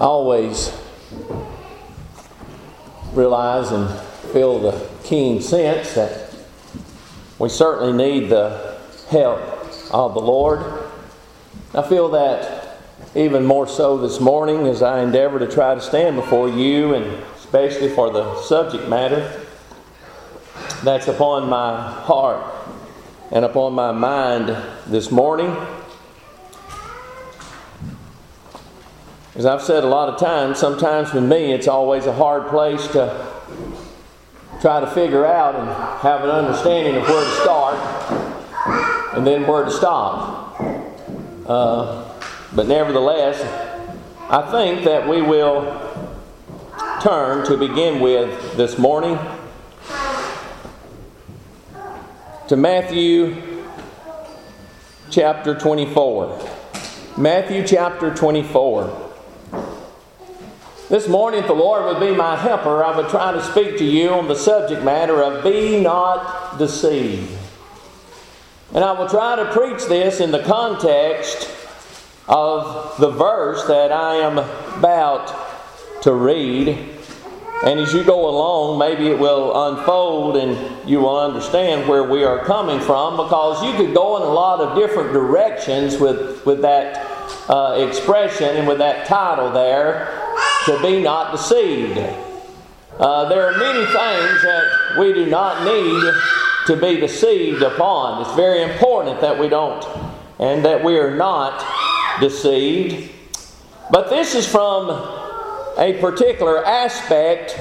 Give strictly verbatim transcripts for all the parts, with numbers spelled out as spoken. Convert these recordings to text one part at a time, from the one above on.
always realize and feel the keen sense that we certainly need the help of the Lord. I feel that even more so this morning as I endeavor to try to stand before you, and especially for the subject matter that's upon my heart and upon my mind this morning. As I've said a lot of times, sometimes with me it's always a hard place to try to figure out and have an understanding of where to start and then where to stop. Uh, but nevertheless, I think that we will turn to begin with this morning to Matthew chapter twenty-four. Matthew chapter twenty-four. This morning, if the Lord would be my helper, I would try to speak to you on the subject matter of be not deceived. And I will try to preach this in the context of the verse that I am about to read. And as you go along, maybe it will unfold and you will understand where we are coming from, because you could go in a lot of different directions with, with that uh, expression and with that title there, to be not deceived. Uh, there are many things that we do not need to be deceived upon. It's very important that we don't and that we are not deceived. But this is from a particular aspect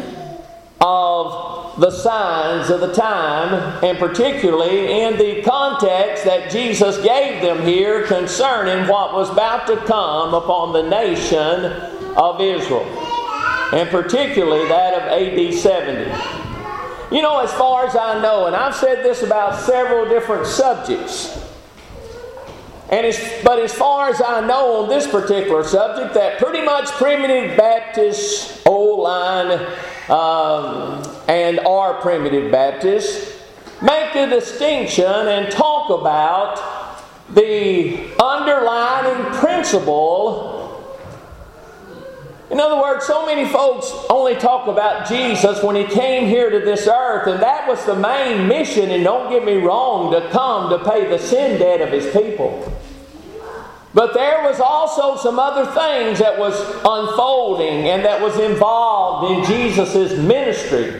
of the signs of the time, and particularly in the context that Jesus gave them here concerning what was about to come upon the nation of Israel, and particularly that of A D seventy. You know, as far as I know, and I've said this about several different subjects, and as, but as far as I know on this particular subject, that pretty much primitive Baptists, old line, um, and our primitive Baptists make a distinction and talk about the underlying principle. In other words, so many folks only talk about Jesus when He came here to this earth, and that was the main mission, and don't get me wrong, to come to pay the sin debt of His people. But there was also some other things that was unfolding and that was involved in Jesus' ministry.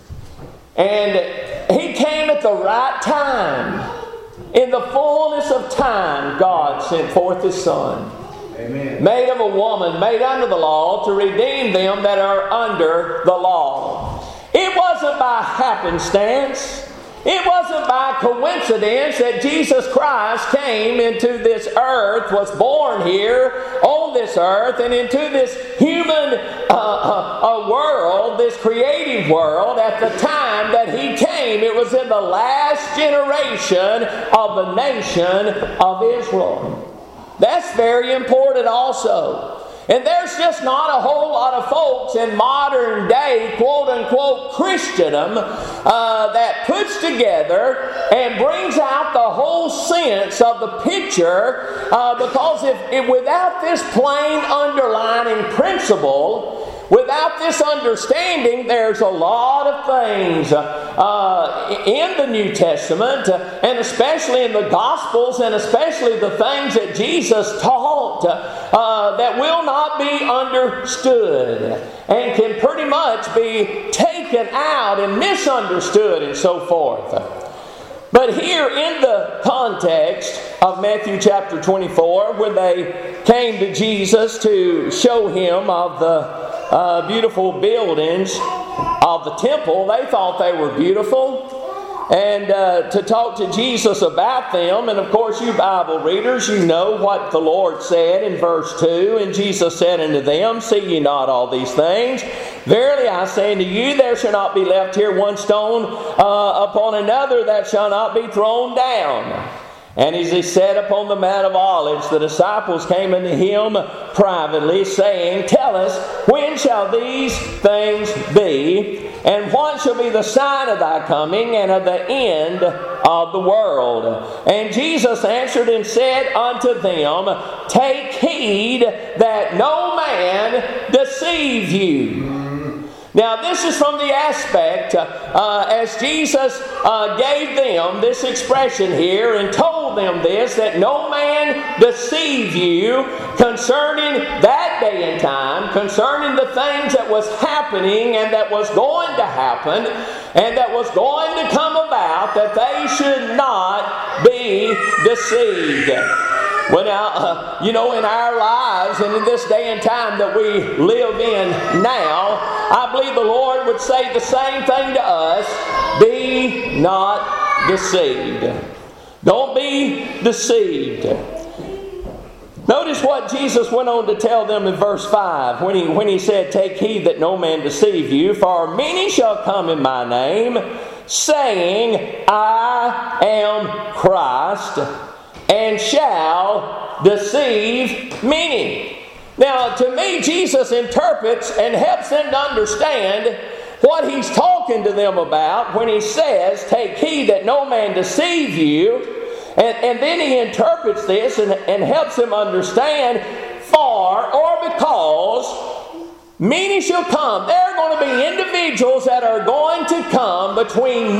And He came at the right time. In the fullness of time, God sent forth His Son. Amen. Made of a woman, made under the law, to redeem them that are under the law. It wasn't by happenstance. It wasn't by coincidence that Jesus Christ came into this earth, was born here on this earth, and into this human uh, uh, world, this creative world, at the time that He came. It was in the last generation of the nation of Israel. That's very important also. And there's just not a whole lot of folks in modern day, quote-unquote, Christendom uh, that puts together and brings out the whole sense of the picture, uh, because if, if without this plain underlining principle, without this understanding, there's a lot of things uh, in the New Testament, uh, and especially in the Gospels, and especially the things that Jesus taught, uh, that will not be understood and can pretty much be taken out and misunderstood and so forth. But here in the context of Matthew chapter twenty-four, when they came to Jesus to show Him of the Uh, beautiful buildings of the temple, they thought they were beautiful, and uh, to talk to Jesus about them. And of course, you Bible readers, you know what the Lord said in verse two. And Jesus said unto them, see ye not all these things? Verily I say unto you, there shall not be left here one stone uh, upon another that shall not be thrown down. And as he sat upon the Mount of Olives, the disciples came unto him privately, saying, Tell us, when shall these things be? And what shall be the sign of thy coming and of the end of the world? And Jesus answered and said unto them, Take heed that no man deceive you. Now this is from the aspect, uh, as Jesus uh, gave them this expression here and told them this, that no man deceive you concerning that day and time, concerning the things that was happening and that was going to happen and that was going to come about, that they should not be deceived. Well, now, uh, you know, in our lives and in this day and time that we live in now, I believe the Lord would say the same thing to us. Be not deceived. Don't be deceived. Notice what Jesus went on to tell them in verse five when he, when he said, Take heed that no man deceive you, for many shall come in my name, saying, I am Christ, and shall deceive many. Now, to me, Jesus interprets and helps them to understand what he's talking to them about when he says, Take heed that no man deceive you. And, and then he interprets this and, and helps them understand, for or because many shall come. There are going to be individuals that are going to come between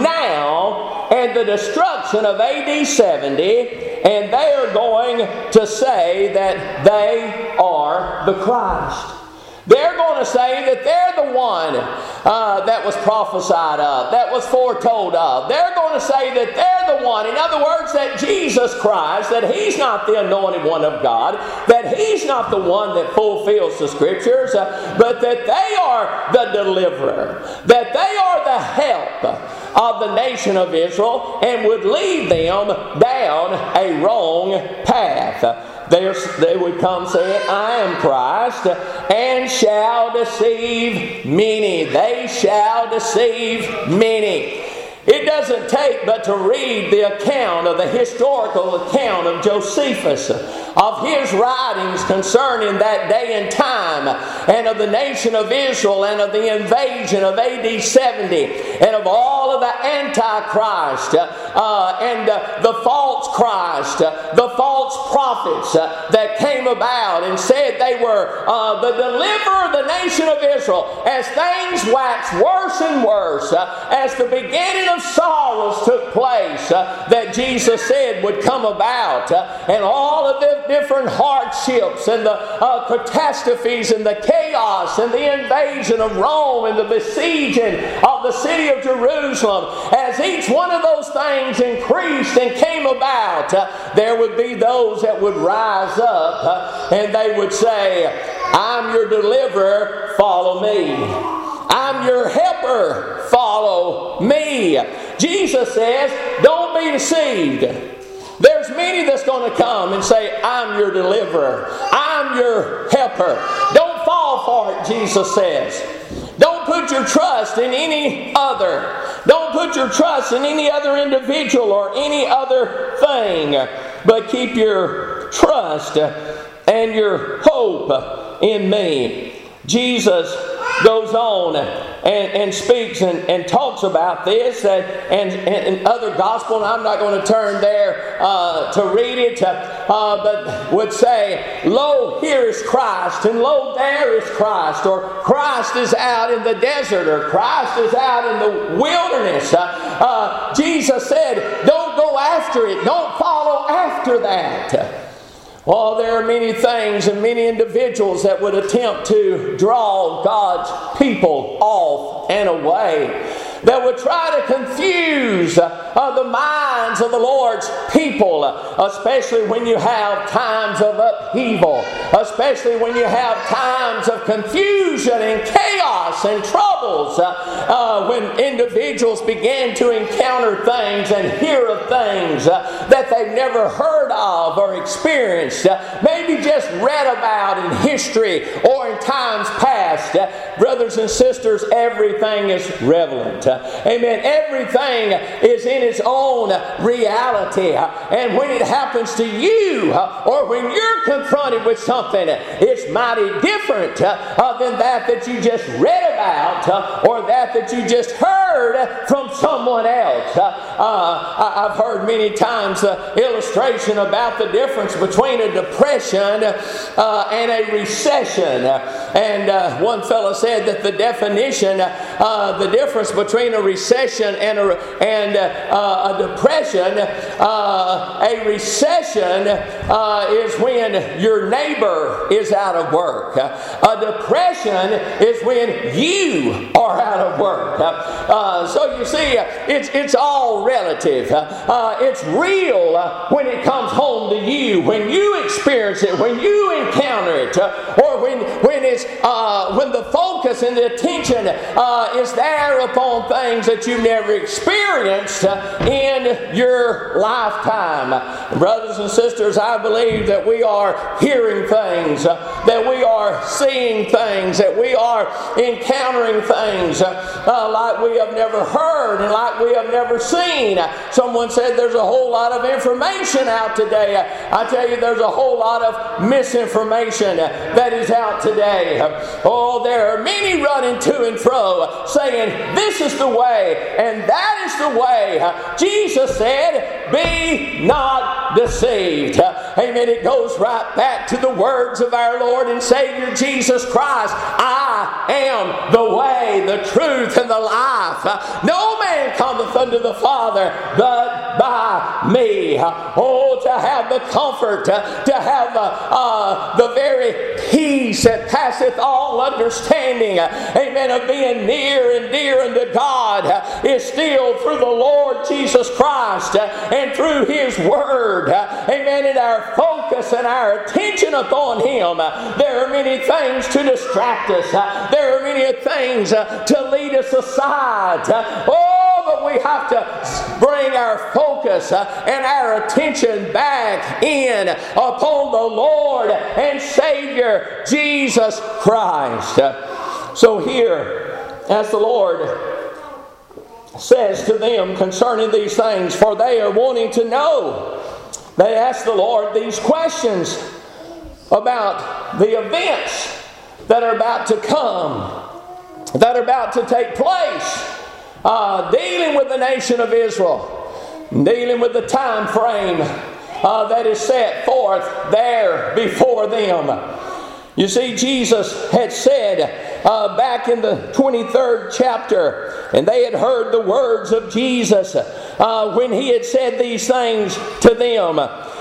now and the destruction of A D seventy, and they are going to say that they are the Christ. They're going to say that they're the one uh, that was prophesied of, that was foretold of. They're going to say that they're the one. In other words, that Jesus Christ, that He's not the anointed one of God, that He's not the one that fulfills the Scriptures, uh, but that they are the deliverer, that they are the help of the nation of Israel and would lead them down a wrong path. They would come saying, I am Christ, and shall deceive many. They shall deceive many. It doesn't take but to read the account of the historical account of Josephus, of his writings concerning that day and time, and of the nation of Israel, and of the invasion of A D seventy, and of all of the Antichrist, uh, and uh, the false Christ, uh, the false prophets uh, that came about and said they were uh, the deliverer of the nation of Israel. As things waxed worse and worse, uh, as the beginning of sorrows took place uh, that Jesus said would come about, uh, and all of the different hardships and the uh, catastrophes and the chaos and the invasion of Rome and the besieging of the city of Jerusalem, as each one of those things increased and came about, uh, there would be those that would rise up uh, and they would say, I'm your deliverer, follow me. I'm your helper, follow me. Jesus says, don't be deceived. There's many that's going to come and say, I'm your deliverer. I'm your helper. Don't fall for it, Jesus says. Don't put your trust in any other. Don't put your trust in any other individual or any other thing. But keep your trust and your hope in me. Jesus goes on and, and speaks and, and talks about this and, and, and other gospel, and I'm not going to turn there uh, to read it, uh, but would say, lo, here is Christ, and lo, there is Christ, or Christ is out in the desert, or Christ is out in the wilderness. Uh, uh, Jesus said, don't go after it, don't follow after that. Well, there are many things and many individuals that would attempt to draw God's people off and away, that would try to confuse uh, the minds of the Lord's people, especially when you have times of upheaval, especially when you have times of confusion and chaos and troubles, uh, uh, when individuals begin to encounter things and hear of things uh, that they've never heard of or experienced, uh, maybe just read about in history or in times past. past. Brothers and sisters, everything is relevant. Amen. Everything is in its own reality. And when it happens to you, or when you're confronted with something, it's mighty different than that that you just read about, or that that you just heard from someone else. Uh, I've heard many times the illustration about the difference between a depression uh, and a recession. And uh, one fellow said that the definition, uh, the difference between a recession and a, and uh, a depression, uh, a recession uh, is when your neighbor is out of work. A depression is when you are out of work. Uh, so you see, it's it's all relative. Uh, it's real when it comes home to you, when you experience it, when you encounter it, or when when it's uh, when the focus and the attention uh, is there upon things that you've never experienced in your lifetime. Brothers and sisters, I believe that we are hearing things, that we are seeing things, that we are encountering things uh, like we have never heard and like we have never seen. Someone said there's a whole lot of information out today. I tell you, there's a whole lot of misinformation that is out today. Oh, there are many running to and fro saying this is the way and that is the way. Jesus said, be not deceived. Amen. It goes right back to the words of our Lord and Savior Jesus Christ. I am the way, the truth, and the life. No man cometh unto the Father but by me. Oh, to have the comfort, to have uh, uh, the very peace that passeth all understanding, amen, of being near and dear unto God is still through the Lord Jesus Christ and through His Word. Amen. And our focus and our attention upon Him. There are many things to distract us. There are many things to lead us aside. Oh, but we have to bring our focus and our attention back in upon the Lord and Savior Jesus Christ. So here, as the Lord says to them concerning these things, for they are wanting to know, they ask the Lord these questions about the events that are about to come, that are about to take place, uh, dealing with the nation of Israel, dealing with the time frame uh, that is set forth there before them. You see, Jesus had said uh, back in the twenty-third chapter, and they had heard the words of Jesus uh, when He had said these things to them.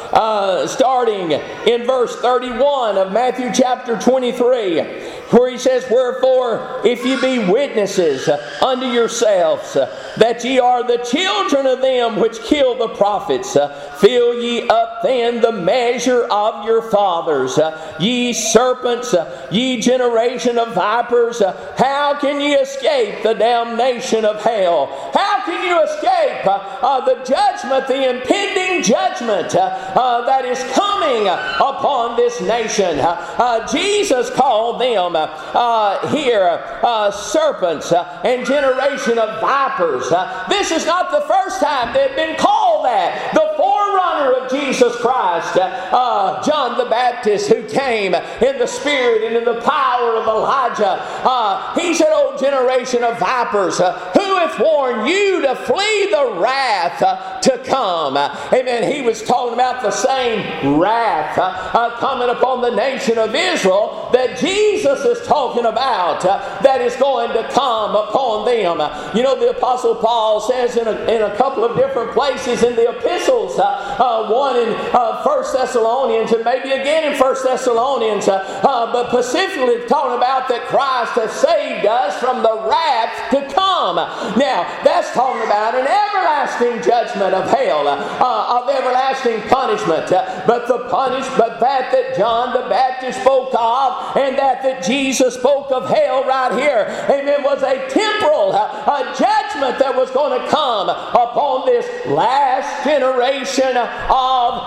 Uh, starting in verse thirty-one of Matthew chapter twenty-three, where He says, wherefore, if ye be witnesses unto yourselves that ye are the children of them which kill the prophets, fill ye up then the measure of your fathers. Ye serpents, ye generation of vipers, how can ye escape the damnation of hell? How can you escape uh, the judgment, the impending judgment uh, that is coming upon this nation? Uh, Jesus called them uh, here uh, serpents uh, and generation of vipers. Uh, this is not the first time they've been called that. The forerunner of Jesus Christ, uh, John the Baptist, who came in the spirit and in the power of Elijah, uh, he said, O generation of vipers, uh, who hath warned you to flee the wrath uh, to come? Uh, amen. He was talking about the same wrath uh, uh, coming upon the nation of Israel that Jesus is talking about, uh, that is going to come upon them. Uh, you know, the Apostle Paul says in a, in a couple of different places in the epistles, uh, uh, one in uh, First Thessalonians and maybe again in First Thessalonians, uh, uh, but specifically talking about that Christ has saved us from the wrath to come. Now, that's talking about an everlasting judgment of hell, uh, of everlasting punishment. Uh, but the punish, but that that John the Baptist spoke of, and that that Jesus spoke of hell right here, amen, was a temporal uh, a judgment that was going to come upon this last generation of Israel.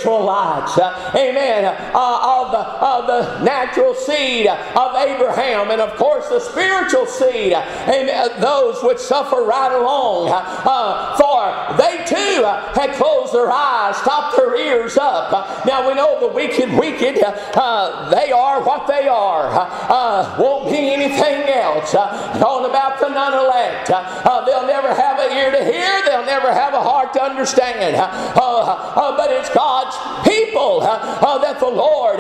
Israelites, uh, amen, uh, of, the, of the natural seed of Abraham, and of course the spiritual seed, amen, those which suffer right along. Uh, for they too uh, had closed their eyes, stopped their ears up. Uh, now we know the wicked, wicked, uh, they are what they are. Uh, won't be anything else. Uh, talking about the none-elect. Uh, they'll never have an ear to hear. They'll never have a heart to understand. Uh, uh, but it's God's people uh, uh, that the Lord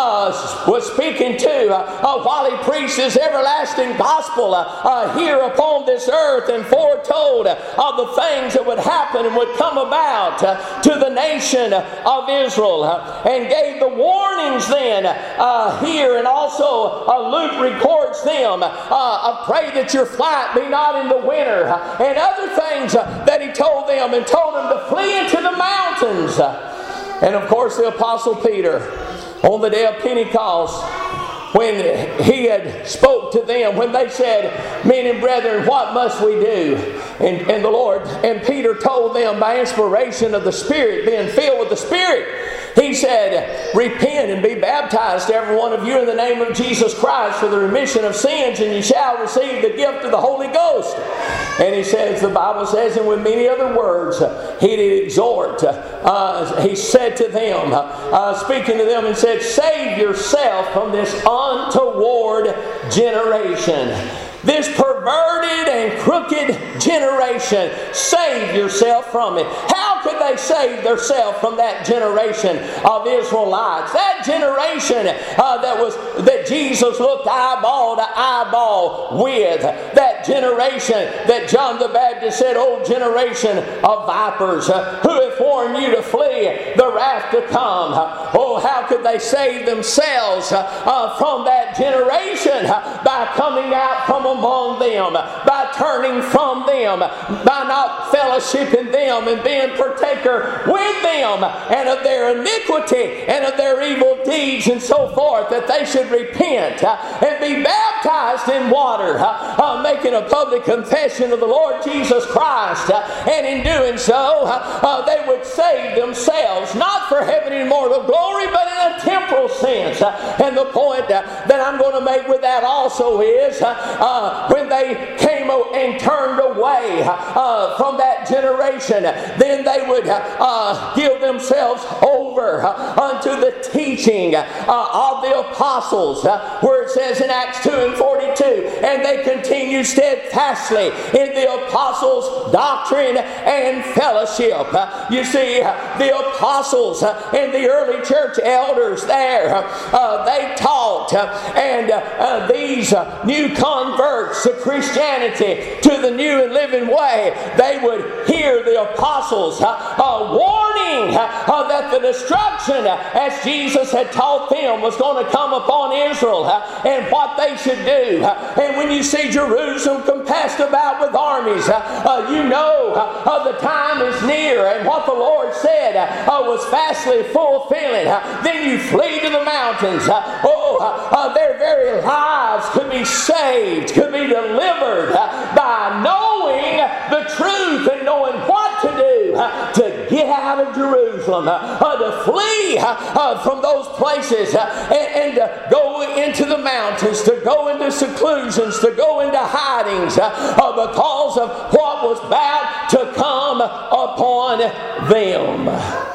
uh, was speaking to uh, while He preached His everlasting gospel uh, uh, here upon this earth, and foretold uh, of the things that would happen and would come about uh, to the nation of Israel, uh, and gave the warnings then uh, here, and also uh, Luke records them. Uh, pray that your flight be not in the winter, uh, and other things uh, that he told them, and told them to flee into the mountains. Uh, and of course the Apostle Peter, on the day of Pentecost, when he had spoke to them, when they said, men and brethren, what must we do? And, and the Lord, and Peter told them by inspiration of the Spirit, being filled with the Spirit, he said, repent and be baptized, every one of you, in the name of Jesus Christ for the remission of sins, and you shall receive the gift of the Holy Ghost. And he says, the Bible says, and with many other words, he did exhort. Uh, he said to them, uh, speaking to them, and said, save yourself from this untoward generation. This perverted and crooked generation, save yourself from it. How could they save themselves from that generation of Israelites? That generation uh, that was that Jesus looked eyeball to eyeball with. That generation that John the Baptist said, "O generation of vipers, uh, who hath warned you to flee the wrath to come?" Uh, oh, how could they save themselves uh, uh, from that generation? Uh, by coming out from among them, by turning from them, by not fellowshipping them and being partaker with them and of their iniquity and of their evil deeds and so forth, that they should repent uh, and be baptized in water, uh, uh, making a public confession of the Lord Jesus Christ, uh, and in doing so uh, uh, they would save themselves, not for heaven and immortal glory, but in a temporal sense. Uh, and the point uh, that I'm going to make with that also is uh, uh, when they came and turned away uh, from that generation, then they would uh, give themselves over uh, unto the teaching uh, of the apostles, uh, where it says in Acts two and forty-two, and they continued steadfastly in the apostles' doctrine and fellowship. Uh, you see, uh, the apostles uh, and the early church elders there, uh, they taught, uh, and uh, uh, these uh, new converts to Christianity, to the new and living way, they would hear the apostles uh, uh, warning uh, uh, that the destruction, uh, as Jesus had taught them, was going to come upon Israel, uh, and what they should do. Uh, and when you see Jerusalem compassed about with armies, uh, uh, you know uh, uh, the time is near, and what the Lord said uh, uh, was fastly fulfilling. Uh, then you flee to the mountains. Uh, oh, uh, uh, their very lives could be saved, could be delivered uh, by knowing the truth and knowing what to do uh, to get out of Jerusalem, uh, uh, to flee uh, uh, from those places, uh, and, and to go into the mountains, to go into seclusions, to go into hidings uh, uh, because of what was about to come upon them.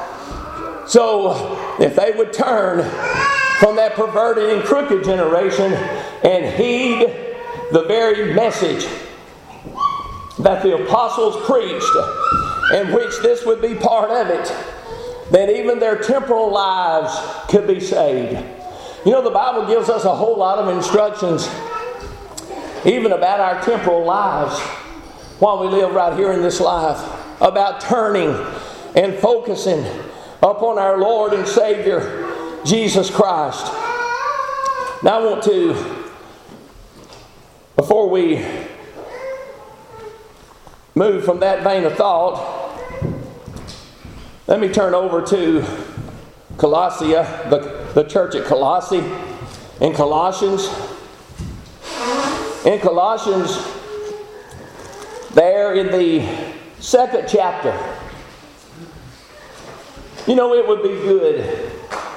So if they would turn from that perverted and crooked generation and heed the very message that the apostles preached, in which this would be part of it, then even their temporal lives could be saved. You know, the Bible gives us a whole lot of instructions even about our temporal lives while we live right here in this life, about turning and focusing upon our Lord and Savior Jesus Christ. Now I want to, before we move from that vein of thought, let me turn over to Colossia, the, the church at Colossae, in Colossians. In Colossians, there in the second chapter, You know, it would be good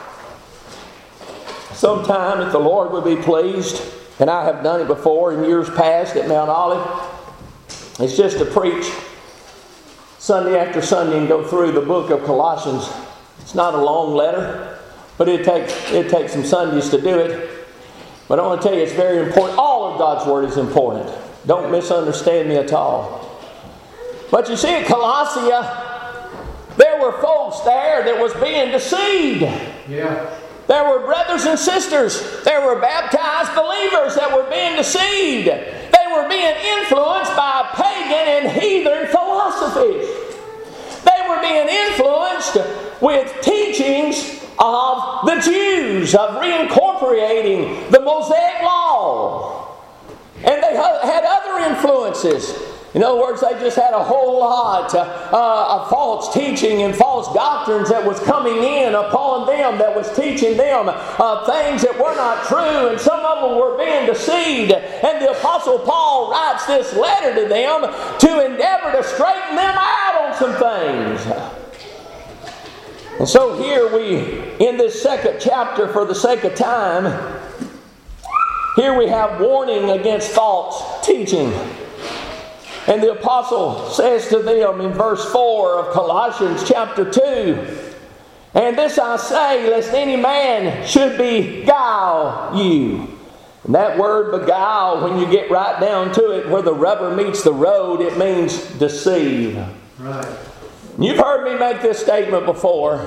sometime if the Lord would be pleased, and I have done it before in years past at Mount Olive. It's just to preach Sunday after Sunday and go through the book of Colossians. It's not a long letter, but it takes it takes some Sundays to do it. But I want to tell you, it's very important. All of God's Word is important. Don't misunderstand me at all. But you see, at Colossia, there were folks there that was being deceived. Yeah. There were brothers and sisters. There were baptized believers that were being deceived. They were being influenced by pagan and heathen philosophies. They were being influenced with teachings of the Jews, of reincorporating the Mosaic Law. And they had other influences. In other words, they just had a whole lot uh, of false teaching and false doctrines that was coming in upon them, that was teaching them uh, things that were not true, and some of them were being deceived. And the Apostle Paul writes this letter to them to endeavor to straighten them out on some things. And so here we, in this second chapter, for the sake of time, here we have warning against false teaching. And the apostle says to them in verse four of Colossians chapter two, "And this I say, lest any man should beguile you." And that word beguile, when you get right down to it, where the rubber meets the road, it means deceive. Right. You've heard me make this statement before.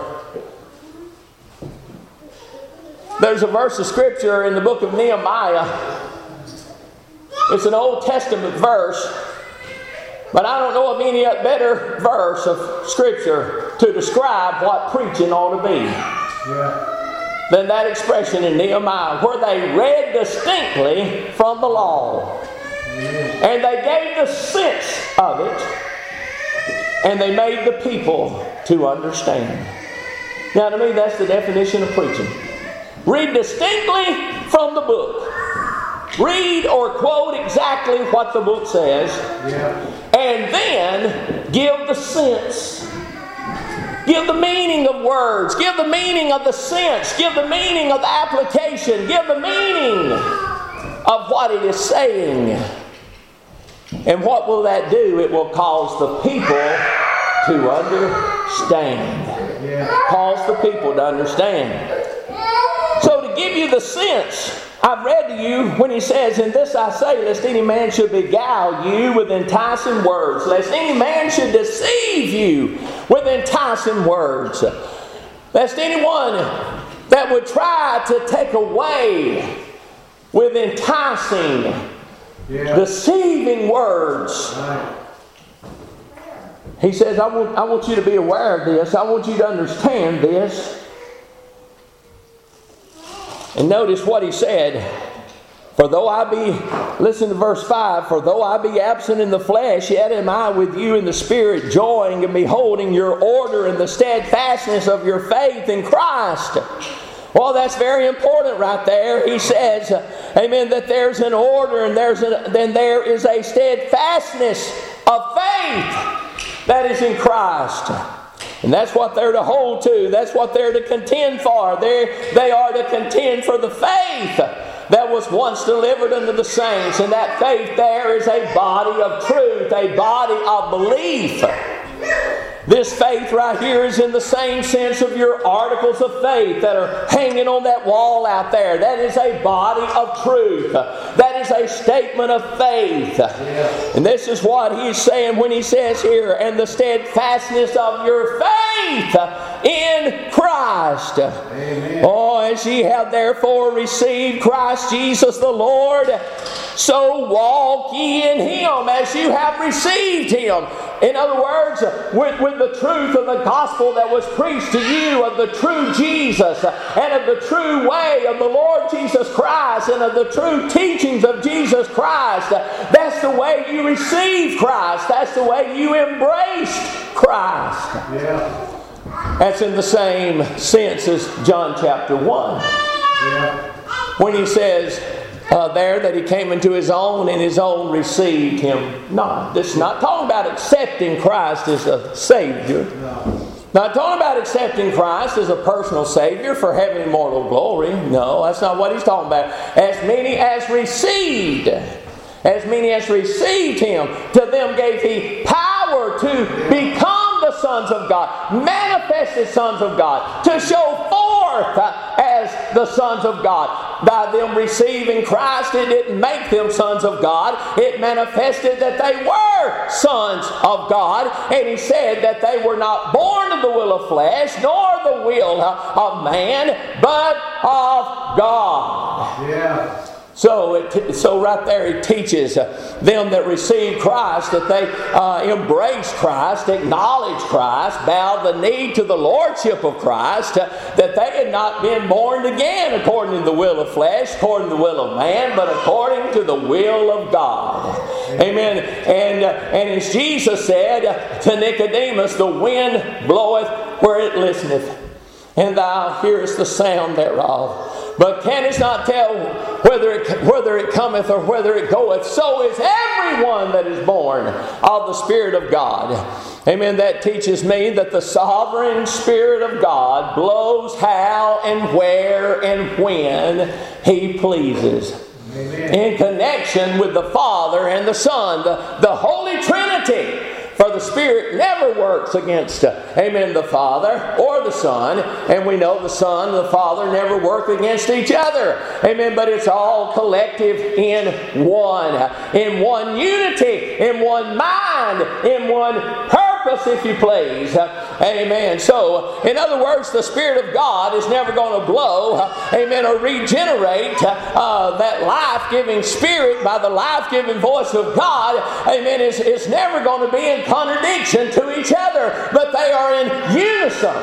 There's a verse of Scripture in the book of Nehemiah. It's an Old Testament verse. But I don't know of any better verse of Scripture to describe what preaching ought to be Yeah. than that expression in Nehemiah, where they read distinctly from the law. Yeah. And they gave the sense of it, and they made the people to understand. Now, to me, that's the definition of preaching. Read distinctly from the book. Read or quote exactly what the book says. Yeah. And then give the sense. Give the meaning of words. Give the meaning of the sense. Give the meaning of the application. Give the meaning of what it is saying. And what will that do? It will cause the people to understand. Yeah. Cause the people to understand. So to give you the sense, I've read to you when he says, "And this I say, lest any man should beguile you with enticing words, lest any man should deceive you with enticing words, lest anyone that would try to take away with enticing, Yeah. deceiving words." Right. He says, I want, I want you to be aware of this. I want you to understand this. And notice what he said. "For though I be," listen to verse five, "For though I be absent in the flesh, yet am I with you in the Spirit, joying and beholding your order and the steadfastness of your faith in Christ." Well, that's very important right there. He says, amen, that there's an order and there's an, then there is a steadfastness of faith that is in Christ. And that's what they're to hold to. That's what they're to contend for. They're, they are to contend for the faith that was once delivered unto the saints. And that faith there is a body of truth, a body of belief. This faith right here is in the same sense of your articles of faith that are hanging on that wall out there. That is a body of truth. That is a statement of faith. Yeah. And this is what he's saying when he says here, "And the steadfastness of your faith in Christ." Amen. Oh, as ye have therefore received Christ Jesus the Lord, so walk ye in Him as you have received Him. In other words, with, with the truth of the gospel that was preached to you, of the true Jesus, and of the true way of the Lord Jesus Christ, and of the true teachings of Jesus Christ, that's the way you receive Christ. That's the way you embrace Christ. Yeah. That's in the same sense as John chapter one. Yeah. When he says uh, there that he came into his own and his own received him not. This is not talking about accepting Christ as a Savior. No. Not talking about accepting Christ as a personal Savior for heaven and immortal glory. No, that's not what he's talking about. As many as received, as many as received him, to them gave he power to become the sons of God, manifested sons of God, to show forth as the sons of God. By them receiving Christ, it didn't make them sons of God. It manifested that they were sons of God. And he said that they were not born of the will of flesh, nor the will of man, but of God. Yeah. So, it, so right there, it teaches uh, them that receive Christ that they uh, embrace Christ, acknowledge Christ, bow the knee to the lordship of Christ, uh, that they had not been born again according to the will of flesh, according to the will of man, but according to the will of God. Amen. And, uh, and as Jesus said uh, to Nicodemus, the wind bloweth where it listeneth, and thou hearest the sound thereof, but canst not tell whether it, whether it cometh or whether it goeth. So is everyone that is born of the Spirit of God. Amen. That teaches me that the sovereign Spirit of God blows how and where and when He pleases. Amen. In connection with the Father and the Son, the, the Holy Trinity. For the Spirit never works against, uh, amen, the Father or the Son. And we know the Son and the Father never work against each other. Amen. But it's all collective in one. In one unity. In one mind. In one purpose, if you please. Uh, amen. So, in other words, the Spirit of God is never going to blow, uh, amen, or regenerate uh, that life-giving Spirit by the life-giving voice of God. Amen. Is, is never going to be in contradiction to each other, but they are in unison.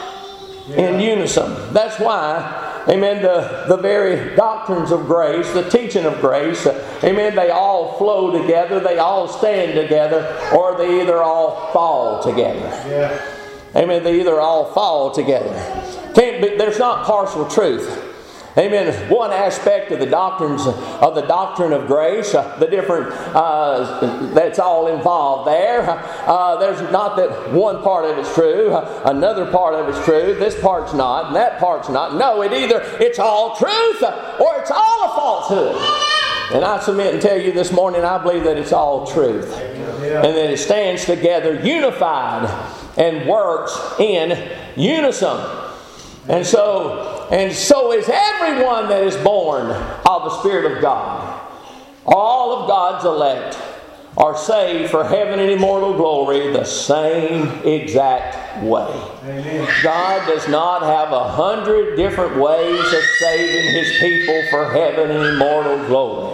Yeah. In unison. That's why, amen, the, the very doctrines of grace, the teaching of grace, amen, they all flow together, they all stand together, or they either all fall together. Yeah. Amen, they either all fall together. Can't be, there's not partial truth. Amen. One aspect of the doctrines of the doctrine of grace, uh, the different uh, that's all involved there. Uh, there's not that one part of it's true, uh, another part of it's true, this part's not, and that part's not. No, it either it's all truth or it's all a falsehood. And I submit and tell you this morning, I believe that it's all truth, and that it stands together, unified, and works in unison. And so, and so is everyone that is born of the Spirit of God. All of God's elect are saved for heaven and immortal glory the same exact way. Amen. God does not have a hundred different ways of saving His people for heaven and immortal glory.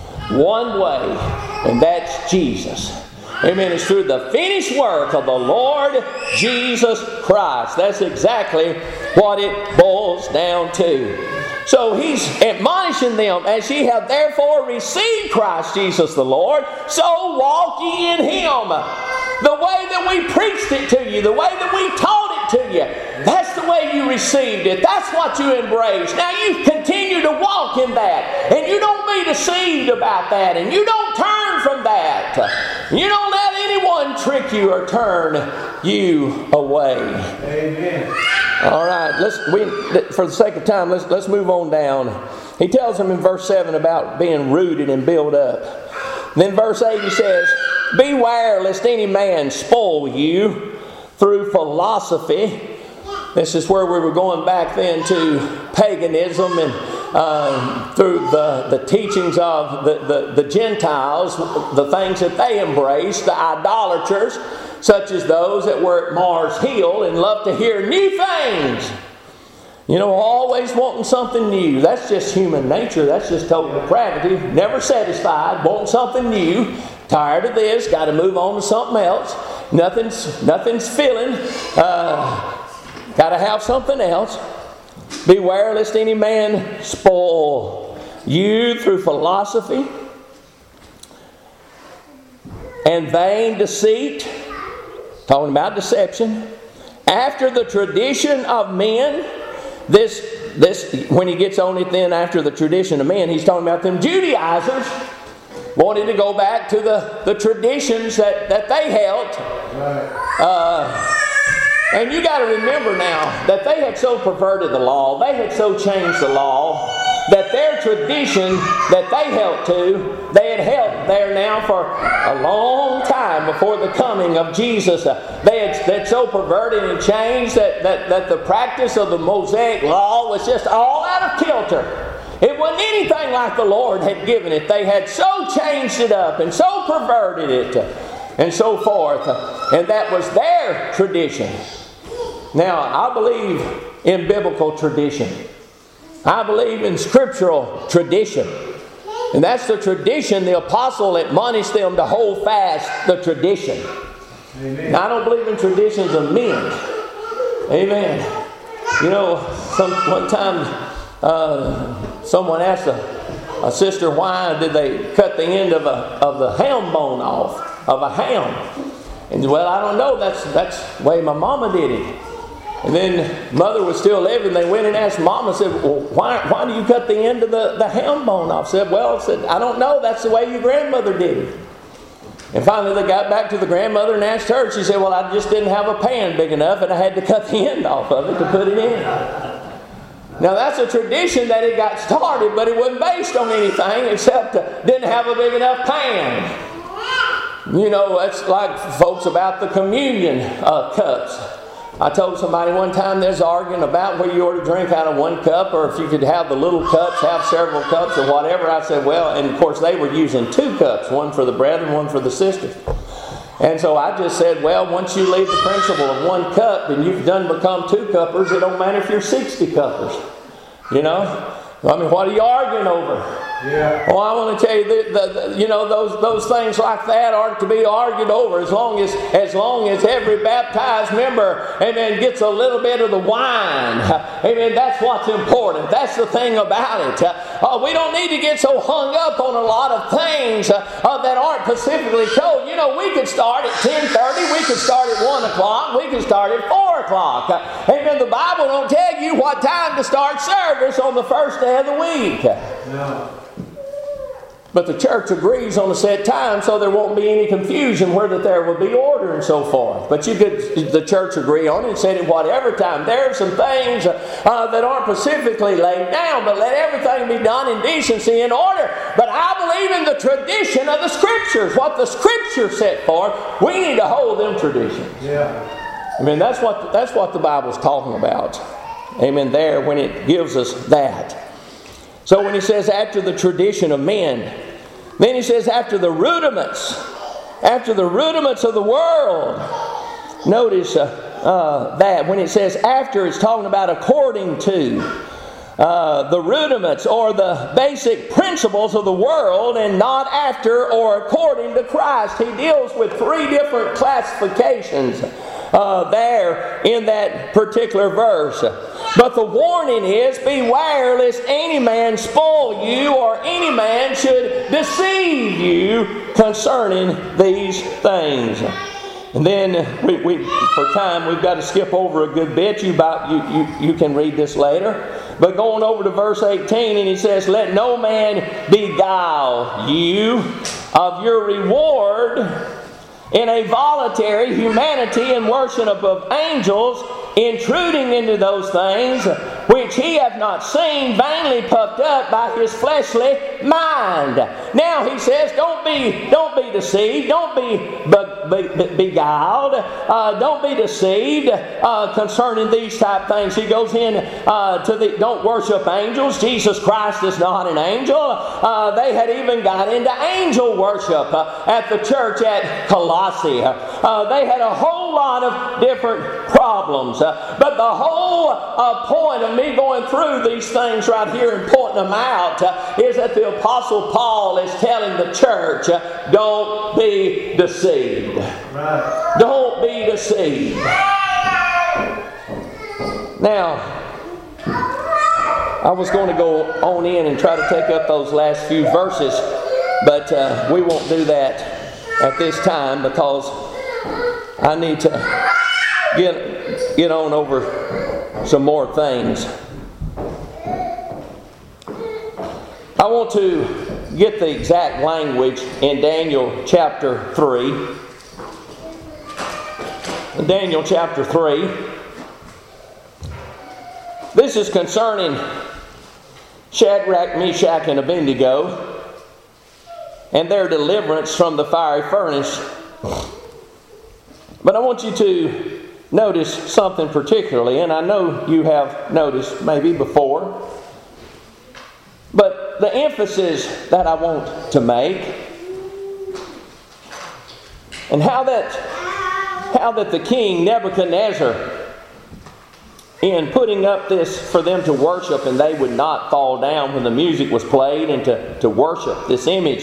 One way, and that's Jesus. Amen. It's through the finished work of the Lord Jesus Christ. That's exactly what it boils down to. So He's admonishing them, as ye have therefore received Christ Jesus the Lord, so walk ye in Him. The way that we preached it to you, the way that we taught it to you, that's the way you received it. That's what you embraced. Now you continue to walk in that. And you don't be deceived about that. And you don't turn from that. You don't let anyone trick you or turn you away. Amen. All right, let's we for the sake of time, let's let's move on down. He tells them in verse seven about being rooted and built up. Then verse eight he says, beware lest any man spoil you through philosophy. This is where we were going back then to paganism and uh, through the, the teachings of the, the, the Gentiles, the things that they embraced, the idolaters, such as those that were at Mars Hill and loved to hear new things. You know, always wanting something new. That's just human nature. That's just total depravity. Never satisfied. Wanting something new. Tired of this. Got to move on to something else. Nothing's, nothing's filling. Uh, got to have something else. Beware lest any man spoil you through philosophy and vain deceit. Talking about deception. After the tradition of men. This, this, when he gets on it then after the tradition of men, he's talking about them Judaizers wanting to go back to the, the traditions that, that they held. Uh, And you got to remember now that they had so perverted the law, they had so changed the law, that their tradition that they held to, they had held there now for a long time before the coming of Jesus. Uh, they had they'd so perverted and changed that, that, that the practice of the Mosaic law was just all out of kilter. It wasn't anything like the Lord had given it. They had so changed it up and so perverted it and so forth. And that was their tradition. Now, I believe in biblical tradition. I believe in scriptural tradition. And that's the tradition the apostle admonished them to hold fast the tradition. Amen. Now, I don't believe in traditions of men. Amen. You know, some, one time uh, someone asked a, a sister why did they cut the end of, a, of the ham bone off of a ham. And well, I don't know. That's, that's the way my mama did it. And then mother was still living. They went and asked mama, said, well, why, why do you cut the end of the, the ham bone off? Said, well, said, I don't know. That's the way your grandmother did it. And finally they got back to the grandmother and asked her. She said, well, I just didn't have a pan big enough and I had to cut the end off of it to put it in. Now that's a tradition that it got started, but it wasn't based on anything except uh, didn't have a big enough pan. You know, that's like folks about the communion uh, cups. I told somebody one time there's arguing about whether you ought to drink out of one cup or if you could have the little cups, have several cups or whatever. I said, well, and of course they were using two cups, one for the brethren, one for the sisters. And so I just said, well, once you leave the principle of one cup and you've done become two cuppers, it don't matter if you're sixty cuppers. You know? I mean, what are you arguing over? Yeah. Well, I want to tell you that the, the, you know those those things like that aren't to be argued over as long as as long as every baptized member, amen, gets a little bit of the wine. Amen. That's what's important. That's the thing about it. Uh, we don't need to get so hung up on a lot of things uh, uh, that aren't specifically told. You know, we could start at ten thirty. We could start at one o'clock. We could start at four o'clock. Uh, amen. The Bible don't tell you what time to start service on the first day of the week. No. But the church agrees on a set time so there won't be any confusion where that there will be order and so forth. But you could, the church agree on it and set it whatever time. There are some things uh, that aren't specifically laid down, but let everything be done in decency and order. But I believe in the tradition of the Scriptures. What the Scripture set for, we need to hold them traditions. Yeah. I mean, that's what, that's what the Bible's talking about. Amen, there when it gives us that. So when he says after the tradition of men, then he says after the rudiments, after the rudiments of the world. Notice uh, uh, that when it says after, it's talking about according to uh, the rudiments or the basic principles of the world and not after or according to Christ. He deals with three different classifications uh, there in that particular verse. But the warning is, beware lest any man spoil you or any man should deceive you concerning these things. And then, we, we, for time, we've got to skip over a good bit. You, about, you, you, you can read this later. But going over to verse eighteen, and he says, let no man beguile you of your reward in a voluntary humanity and worship of angels, intruding into those things which he hath not seen, vainly puffed up by his fleshly mind. Now he says, don't be, don't be deceived, don't be be, be, beguiled, uh, don't be deceived uh, concerning these type things. He goes in uh, to the, don't worship angels. Jesus Christ is not an angel. Uh, they had even got into angel worship uh, at the church at Colossae. Uh, they had a whole lot of different problems. Uh, but the whole uh, point of me going through these things right here and pointing them out uh, is that the Apostle Paul is telling the church, uh, don't be deceived. Right. Don't be deceived. Now, I was going to go on in and try to take up those last few verses, but uh, we won't do that at this time because I need to get, get on over some more things. I want to get the exact language in Daniel chapter three. Daniel chapter three. This is concerning Shadrach, Meshach, and Abednego and their deliverance from the fiery furnace. But I want you to notice something particularly, and I know you have noticed maybe before, but the emphasis that I want to make, and how that, how that the king Nebuchadnezzar, in putting up this for them to worship, and they would not fall down when the music was played, and to, to worship this image.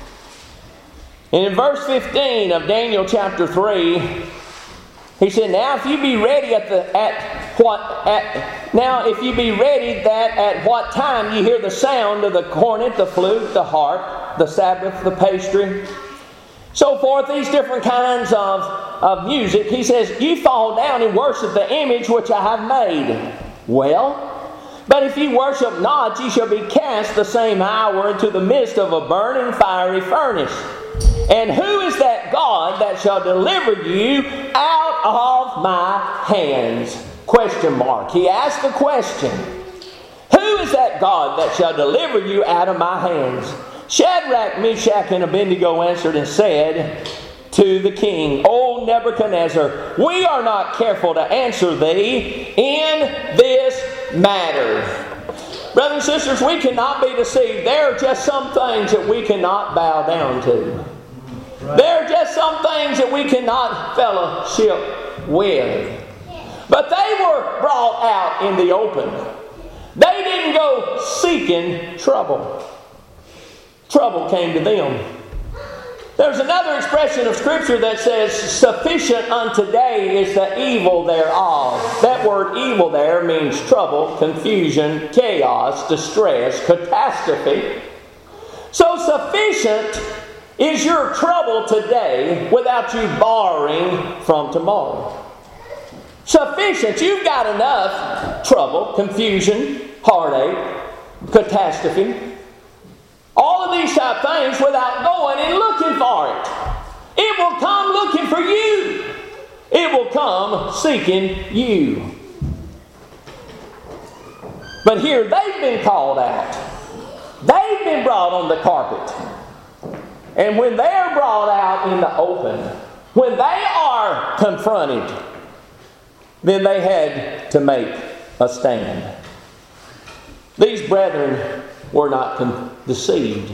And in verse fifteen of Daniel chapter three, he said, "Now if you be ready at the at what at now if you be ready that at what time you hear the sound of the cornet, the flute, the harp, the sabbath, the pastry, so forth, these different kinds of, of music," he says, "you fall down and worship the image which I have made. Well, but if you worship not, ye shall be cast the same hour into the midst of a burning fiery furnace. And who is that God that shall deliver you out of my hands?" Question mark. He asked the question. Who is that God that shall deliver you out of my hands? Shadrach, Meshach, and Abednego answered and said to the king, "O Nebuchadnezzar, we are not careful to answer thee in this matter." Brothers and sisters, we cannot be deceived. There are just some things that we cannot bow down to. There are just some things that we cannot fellowship with. But they were brought out in the open. They didn't go seeking trouble. Trouble came to them. There's another expression of Scripture that says, "Sufficient unto day is the evil thereof." That word evil there means trouble, confusion, chaos, distress, catastrophe. So sufficient is your trouble today without you borrowing from tomorrow. Sufficient. You've got enough trouble, confusion, heartache, catastrophe, all of these type of things without going and looking for it. It will come looking for you. It will come seeking you. But here they've been called out. They've been brought on the carpet. And when they're brought out in the open, when they are confronted, then they had to make a stand. These brethren were not con- deceived.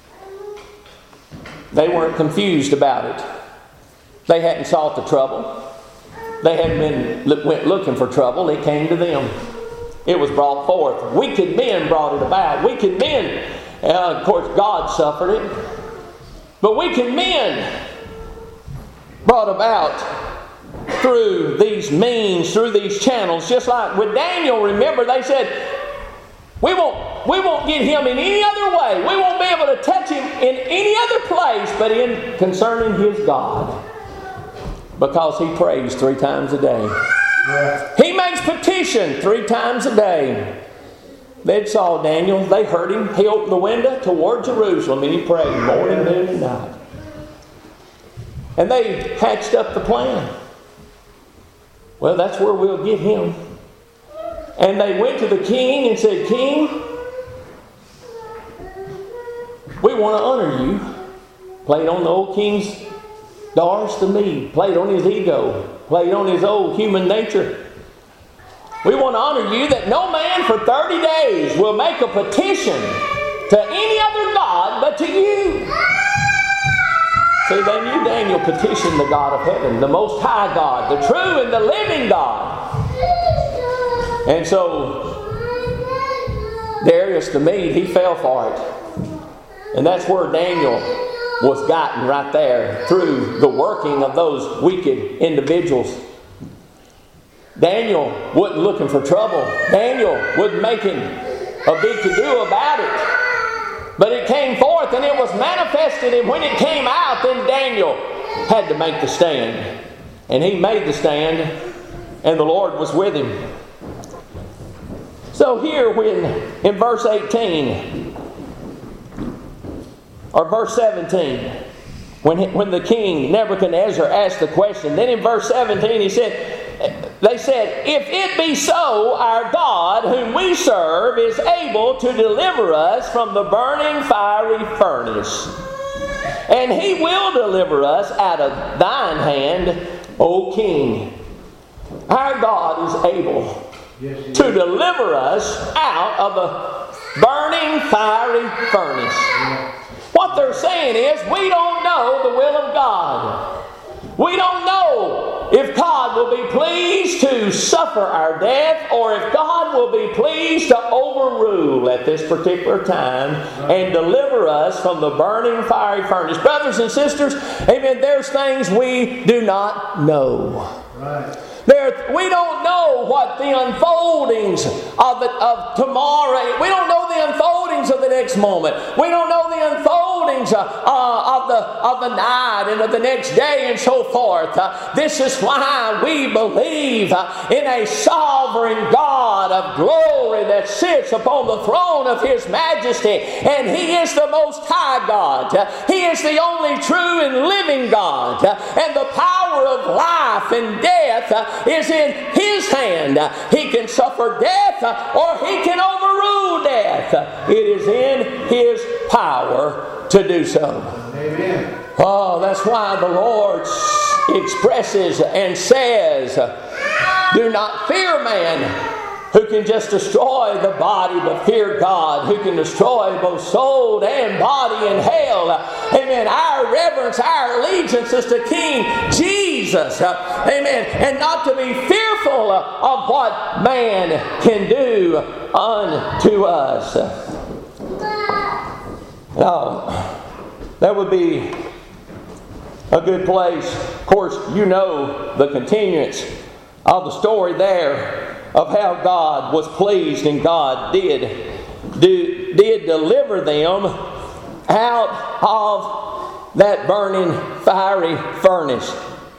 They weren't confused about it. They hadn't sought the trouble. They hadn't been went looking for trouble. It came to them. It was brought forth. Wicked men brought it about. Wicked men, uh, of course, God suffered it. But wicked men brought about through these means, through these channels, just like with Daniel. Remember, they said, We won't, we won't get him in any other way. We won't be able to touch him in any other place but in concerning his God. Because he prays three times a day. Yeah. He makes petition three times a day. They saw Daniel. They heard him. He opened the window toward Jerusalem and he prayed morning, noon, and night. And they hatched up the plan. Well, that's where we'll get him. And they went to the king and said, "King, we want to honor you." Played on the old king's Doris to me. Played on his ego. Played on his old human nature. "We want to honor you that no man for thirty days will make a petition to any other God but to you." See, they knew Daniel petitioned the God of heaven, the Most High God, the true and the living God. And so, Darius the Mede, he fell for it. And that's where Daniel was gotten right there, through the working of those wicked individuals. Daniel wasn't looking for trouble. Daniel wasn't making a big to-do about it. But it came forth and it was manifested, and when it came out, then Daniel had to make the stand. And he made the stand, and the Lord was with him. So here, when in verse eighteen, or verse seventeen, when, when the king Nebuchadnezzar asked the question, then in verse seventeen he said, They said, if it be so, our God, whom we serve, is able to deliver us from the burning fiery furnace. And He will deliver us out of thine hand, O King. Our God is able Yes, He to is. deliver us out of the burning fiery furnace. Yeah. What they're saying is, we don't know the will of God. We don't know if God will be pleased to suffer our death, or if God will be pleased to overrule at this particular time and deliver us from the burning fiery furnace. Brothers and sisters, amen, there's things we do not know. Right. There, we don't know what the unfoldings of, the, of tomorrow. We don't know the unfoldings of the next moment. We don't know the unfoldings uh, uh, of the of the night and of the next day and so forth. Uh, this is why we believe uh, in a sovereign God of glory that sits upon the throne of His majesty, and He is the Most High God. Uh, he is the only true and living God, uh, and the power of life and death uh, is in His hand. He can suffer death or He can overrule death. It is in His power to do so. Amen. Oh, that's why the Lord expresses and says, do not fear man who can just destroy the body, but fear God who can destroy both soul and body in hell. Amen. Our reverence, our allegiance is to King Jesus. Amen. And not to be fearful of what man can do unto us. Now, that would be a good place. Of course, you know the continuance of the story there of how God was pleased and God did, do, did deliver them out of that burning fiery furnace.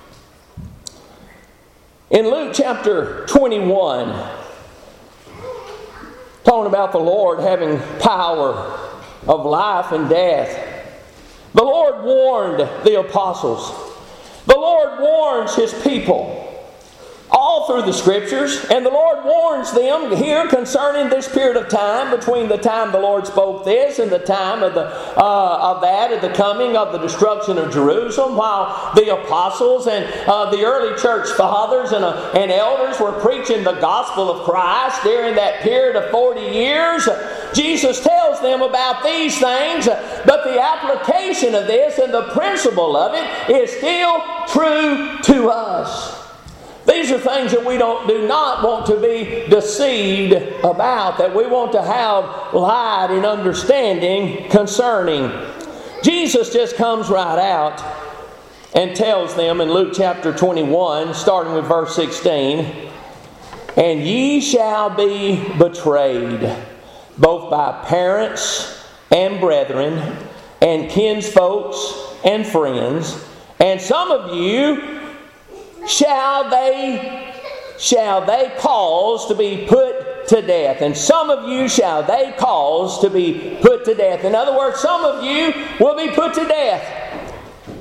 In Luke chapter twenty-one, talking about the Lord having power of life and death, the Lord warned the apostles. The Lord warns His people all through the Scriptures, and the Lord warns them here concerning this period of time between the time the Lord spoke this and the time of the uh, of that of the coming of the destruction of Jerusalem, while the apostles and uh, the early church fathers and, uh, and elders were preaching the gospel of Christ during that period of forty years. Jesus tells them about these things, but the application of this and the principle of it is still true to us. These are things that we don't do not want to be deceived about, that we want to have light and understanding concerning. Jesus just comes right out and tells them in Luke chapter twenty-one, starting with verse sixteen, and ye shall be betrayed, both by parents and brethren, and kinsfolks and friends, and some of you shall they shall they cause to be put to death, and some of you shall they cause to be put to death. In other words, some of you will be put to death,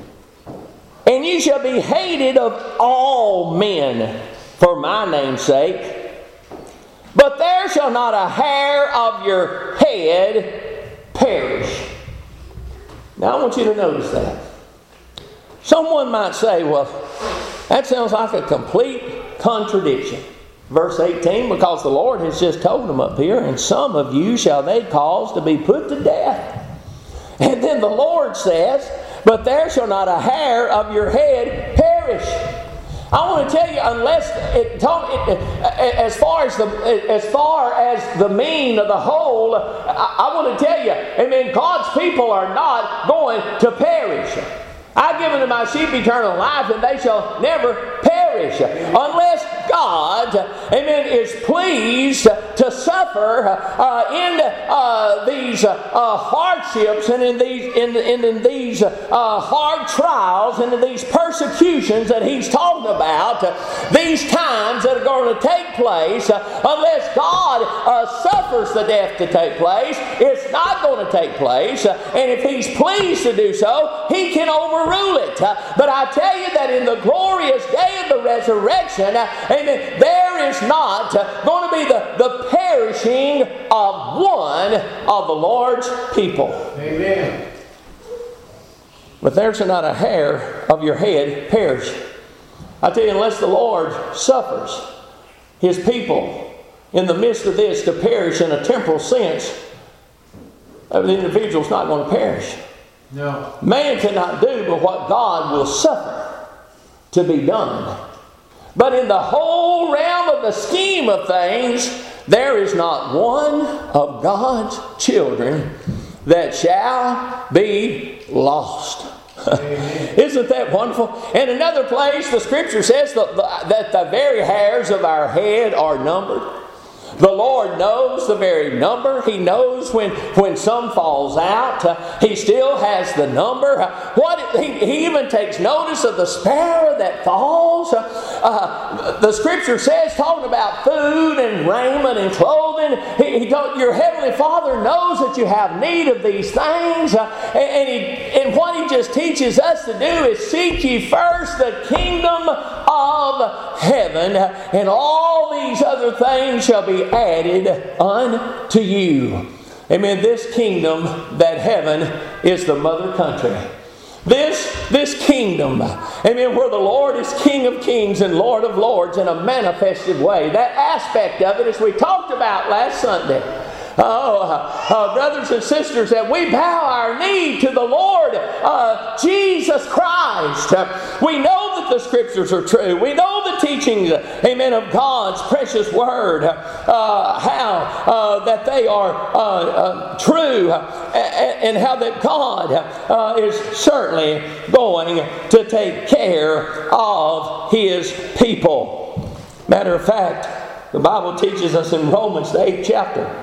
and you shall be hated of all men for my name's sake, but there shall not a hair of your head perish. Now I want you to notice that. Someone might say, well, that sounds like a complete contradiction. Verse eighteen, because the Lord has just told them up here, and some of you shall they cause to be put to death. And then the Lord says, but there shall not a hair of your head perish. I want to tell you, unless it, it, as far as the as far as the mean of the whole, I, I want to tell you, amen, God's people are not going to perish. I've given to my sheep eternal life, and they shall never perish. Unless God, amen, is pleased to suffer uh, in uh, these uh, uh, hardships and in these in, in, in these uh, hard trials and in these persecutions that he's talking about, uh, these times that are going to take place, uh, unless God uh, suffers the death to take place, it's not going to take place. Uh, and if he's pleased to do so, he can overrule it. Uh, but I tell you that in the glorious day of the resurrection, uh, amen, there is not uh, going to be the, the perishing of one of the Lord's people. Amen. But there's not a hair of your head perish. I tell you, unless the Lord suffers his people in the midst of this to perish in a temporal sense, the individual's not going to perish. No. Man cannot do but what God will suffer to be done. But in the whole realm of the scheme of things, there is not one of God's children that shall be lost. Isn't that wonderful? In another place, the Scripture says that the, that the very hairs of our head are numbered. The Lord knows the very number. He knows when, when some falls out. Uh, he still has the number. Uh, what he, he even takes notice of the sparrow that falls. Uh, uh, the Scripture says, talking about food and raiment and clothing, he, he don't, your Heavenly Father knows that you have need of these things. Uh, and, and, he, and what He just teaches us to do is seek ye first the kingdom of heaven, and all these other things shall be added unto you. Amen. This kingdom, that heaven, is the mother country. This, this kingdom, amen, where the Lord is King of kings and Lord of lords in a manifested way. That aspect of it, as we talked about last Sunday. Oh, uh, uh, brothers and sisters, that we bow our knee to the Lord uh, Jesus Christ. Uh, we know that the Scriptures are true. We know the teachings, uh, amen, of God's precious Word. Uh, how uh, that they are uh, uh, true, uh, and, and how that God uh, is certainly going to take care of His people. Matter of fact, the Bible teaches us in Romans, the eighth chapter,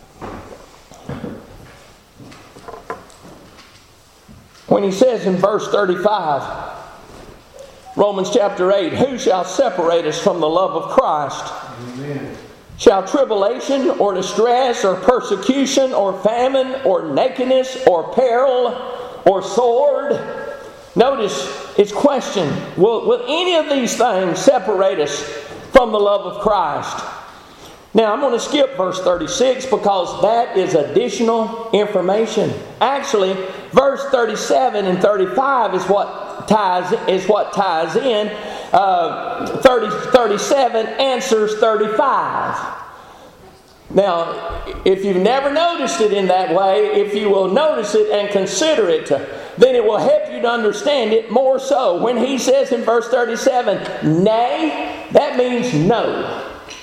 when he says in verse thirty-five, Romans chapter eight, who shall separate us from the love of Christ? Amen. Shall tribulation or distress or persecution or famine or nakedness or peril or sword? Notice its question, will, will any of these things separate us from the love of Christ? Now, I'm going to skip verse thirty-six because that is additional information. Actually, verse thirty-seven and thirty-five is what ties is what ties in. Uh, thirty, thirty-seven answers thirty-five. Now, if you've never noticed it in that way, if you will notice it and consider it, then it will help you to understand it more so. When he says in verse thirty-seven, nay, that means no.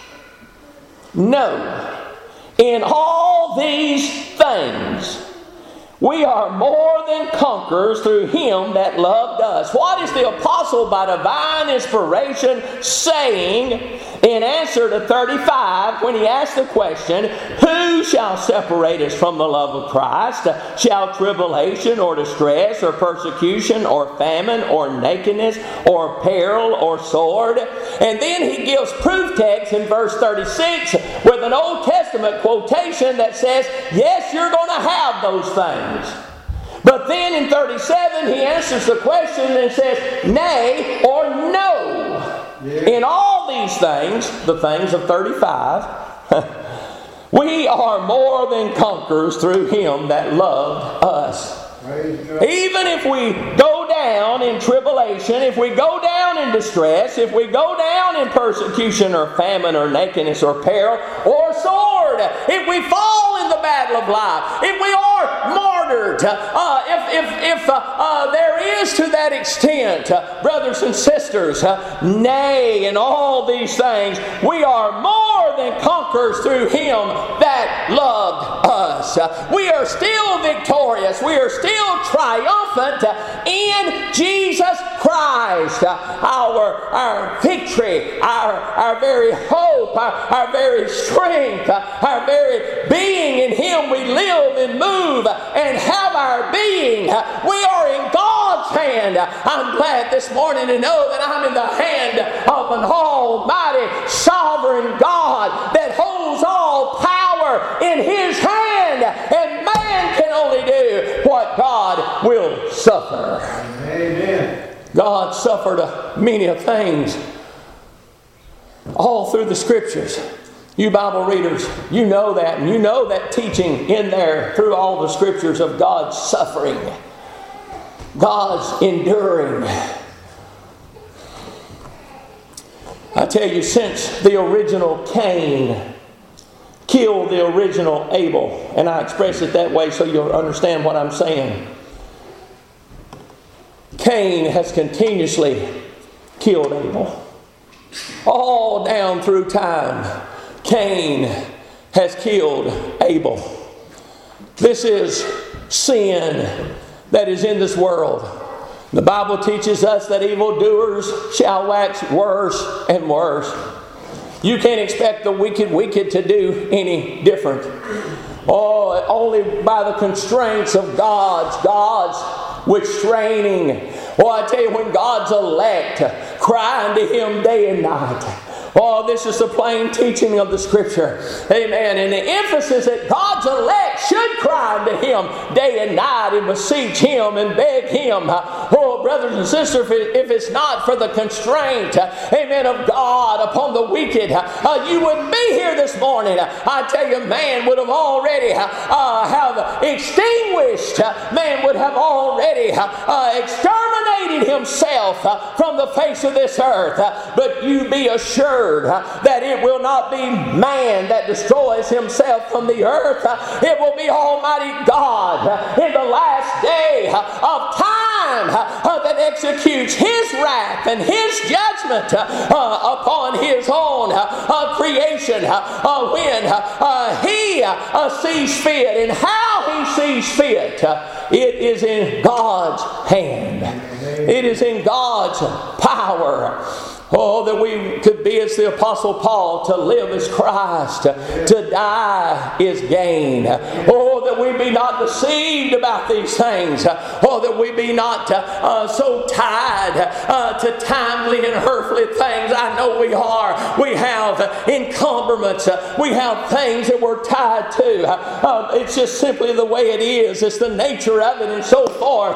No. In all these things, we are more than conquerors through Him that loved us. What is the apostle by divine inspiration saying in answer to thirty-five when he asked the question, who shall separate us from the love of Christ? Shall tribulation or distress or persecution or famine or nakedness or peril or sword? And then he gives proof text in verse thirty-six with an Old Testament quotation that says, yes, you're going to have those things. But then in thirty-seven he answers the question and says, nay or no. Yeah. In all these things, the things of thirty-five, we are more than conquerors through Him that loved us. Even if we go down in tribulation, if we go down in distress, if we go down in persecution or famine or nakedness or peril or sword, if we fall in the battle of life, if we are martyred, uh, if, if, if uh, uh, there is to that extent, uh, brothers and sisters, uh, nay, in all these things, we are more more than conquerors through Him that loved us. We are still victorious. We are still triumphant in Jesus Christ. Our, our victory, our, our very hope, our, our very strength, our very being in Him. We live and move and have our being. We are in God's hand. I'm glad this morning to know that I'm in the hand of an almighty, sovereign God that holds all power in His hand, and man can only do what God will suffer. Amen. God suffered many of things all through the Scriptures. You Bible readers, you know that, and you know that teaching in there through all the Scriptures of God's suffering, God's enduring. I tell you, since the original Cain killed the original Abel, and I express it that way so you'll understand what I'm saying, Cain has continuously killed Abel. All down through time, Cain has killed Abel. This is sin that is in this world. The Bible teaches us that evildoers shall wax worse and worse. You can't expect the wicked wicked to do any different. Oh, only by the constraints of God's, God's restraining. Oh, I tell you, when God's elect cry unto Him day and night. Oh, this is the plain teaching of the Scripture. Amen. And the emphasis that God's elect should cry unto Him day and night and beseech Him and beg Him. Oh, brothers and sisters, if it's not for the constraint, amen, of God upon the wicked, uh, you wouldn't be here this morning. I tell you, man would have already uh, have extinguished, man would have already uh, exterminated himself uh, from the face of this earth. Uh, but you be assured that it will not be man that destroys himself from the earth. It will be Almighty God in the last day of time that executes His wrath and His judgment upon His own creation when He sees fit and how He sees fit. It is in God's hand. It is in God's power. Oh, that we could be as the Apostle Paul, to live as Christ, to die is gain. Oh, that we be not deceived about these things. Oh, that we be not uh, so tied uh, to timely and earthly things. I know we are. We have encumbrance. We have things that we're tied to. Uh, it's just simply the way it is. It's the nature of it and so forth